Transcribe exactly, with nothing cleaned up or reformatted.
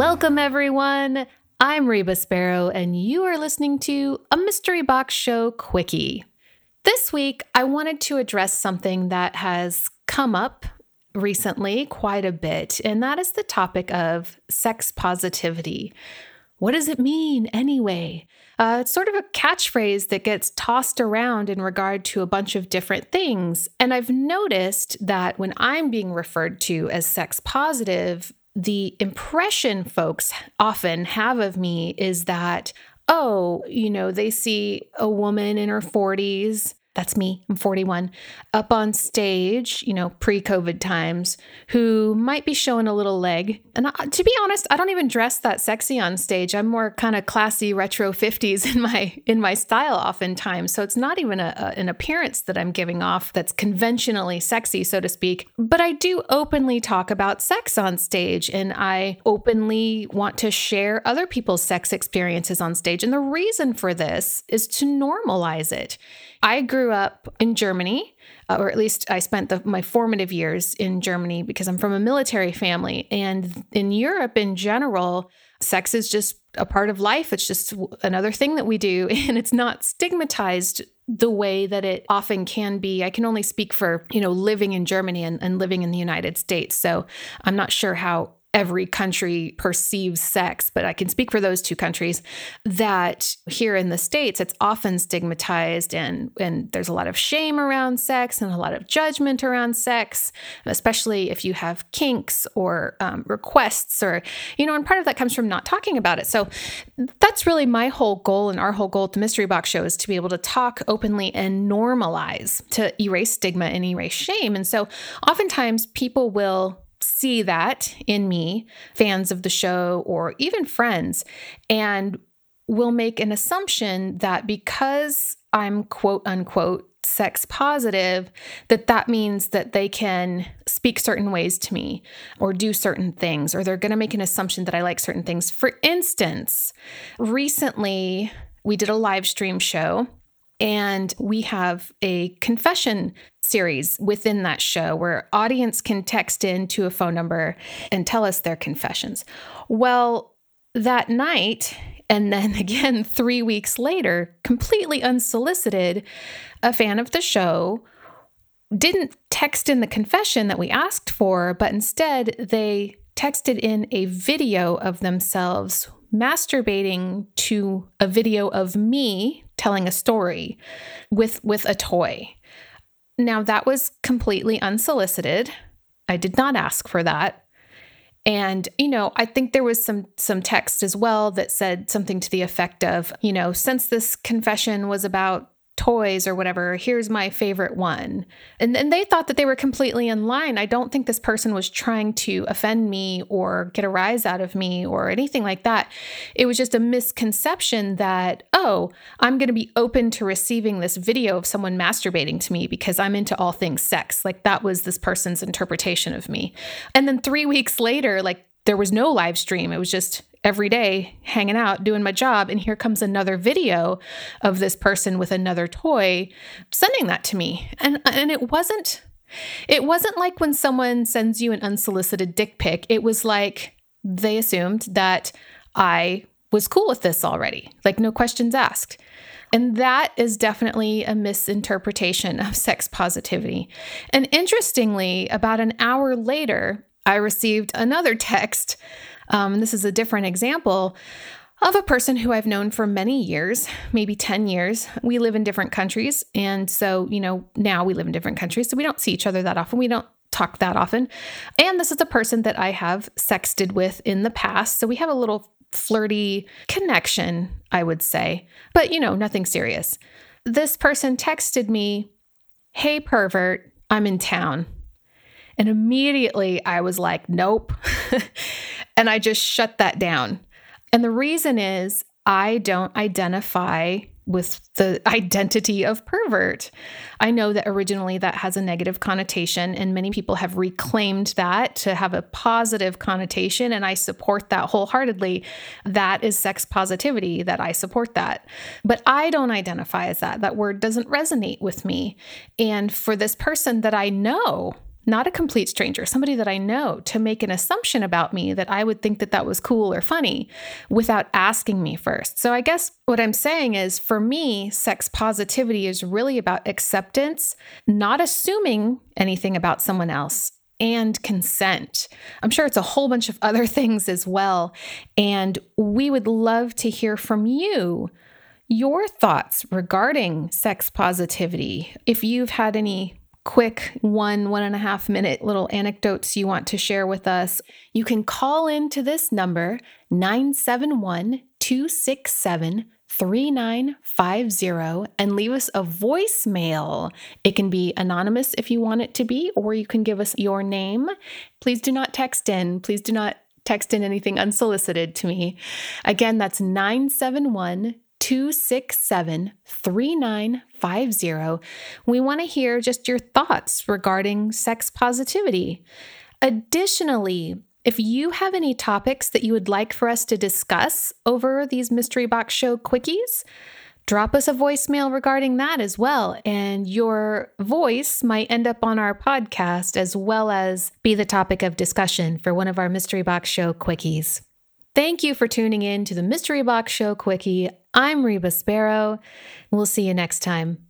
Welcome, everyone. I'm Reba Sparrow, and you are listening to a Mystery Box Show Quickie. This week, I wanted to address something that has come up recently quite a bit, and that is the topic of sex positivity. What does it mean anyway? Uh, it's sort of a catchphrase that gets tossed around in regard to a bunch of different things. And I've noticed that when I'm being referred to as sex positive, the impression folks often have of me is that, oh, you know, they see a woman in her forties. That's me, I'm forty-one, up on stage, you know, pre-COVID times, who might be showing a little leg. And I, to be honest, I don't even dress that sexy on stage. I'm more kind of classy retro fifties in my in my style oftentimes. So it's not even a, a, an appearance that I'm giving off that's conventionally sexy, so to speak. But I do openly talk about sex on stage, and I openly want to share other people's sex experiences on stage. And the reason for this is to normalize it. I grew up in Germany, uh, or at least I spent the, my formative years in Germany because I'm from a military family. And in Europe in general, sex is just a part of life. It's just another thing that we do, and it's not stigmatized the way that it often can be. I can only speak for, you know, living in Germany and, and living in the United States. So I'm not sure how every country perceives sex, but I can speak for those two countries, that here in the States, it's often stigmatized, and, and there's a lot of shame around sex and a lot of judgment around sex, especially if you have kinks or um, requests or, you know, and part of that comes from not talking about it. So that's really my whole goal, and our whole goal at the Mystery Box Show is to be able to talk openly and normalize, to erase stigma and erase shame. And so oftentimes people will see that in me, fans of the show or even friends, and will make an assumption that because I'm quote unquote sex positive, that that means that they can speak certain ways to me or do certain things, or they're going to make an assumption that I like certain things. For instance, recently we did a live stream show, and we have a confession series within that show where audience can text in to a phone number and tell us their confessions. Well, that night, and then again three weeks later, completely unsolicited, a fan of the show didn't text in the confession that we asked for, but instead they texted in a video of themselves masturbating to a video of me telling a story with, with a toy. Now, that was completely unsolicited. I did not ask for that. And, you know, I think there was some some text as well that said something to the effect of, you know, since this confession was about toys or whatever, here's my favorite one. And then they thought that they were completely in line. I don't think this person was trying to offend me or get a rise out of me or anything like that. It was just a misconception that, oh, I'm going to be open to receiving this video of someone masturbating to me because I'm into all things sex. Like, that was this person's interpretation of me. And then three weeks later, like, there was no live stream. It was just every day hanging out, doing my job. And here comes another video of this person with another toy sending that to me. And, and it wasn't, it wasn't like when someone sends you an unsolicited dick pic. It was like they assumed that I was cool with this already, like no questions asked. And that is definitely a misinterpretation of sex positivity. And interestingly, about an hour later, I received another text. Um, and this is a different example of a person who I've known for many years, maybe ten years. We live in different countries. And so, you know, now we live in different countries. So we don't see each other that often. We don't talk that often. And this is a person that I have sexted with in the past. So we have a little flirty connection, I would say. But, you know, nothing serious. This person texted me, "Hey, pervert, I'm in town." And immediately I was like, nope. And I just shut that down. And the reason is I don't identify with the identity of pervert. I know that originally that has a negative connotation, and many people have reclaimed that to have a positive connotation, and I support that wholeheartedly. That is sex positivity, that I support that. But I don't identify as that. That word doesn't resonate with me. And for this person that I know, not a complete stranger, somebody that I know, to make an assumption about me that I would think that that was cool or funny without asking me first. So I guess what I'm saying is, for me, sex positivity is really about acceptance, not assuming anything about someone else, and consent. I'm sure it's a whole bunch of other things as well. And we would love to hear from you, your thoughts regarding sex positivity. If you've had any quick one, one and a half minute little anecdotes you want to share with us, you can call into this number, nine seven one, two six seven, three nine five zero, and leave us a voicemail. It can be anonymous if you want it to be, or you can give us your name. Please do not text in. Please do not text in anything unsolicited to me. Again, that's nine seven one, two six seven, three nine five zero. We want to hear just your thoughts regarding sex positivity. Additionally, if you have any topics that you would like for us to discuss over these Mystery Box Show quickies, drop us a voicemail regarding that as well. And your voice might end up on our podcast as well as be the topic of discussion for one of our Mystery Box Show quickies. Thank you for tuning in to the Mystery Box Show Quickie. I'm Reba Sparrow. We'll see you next time.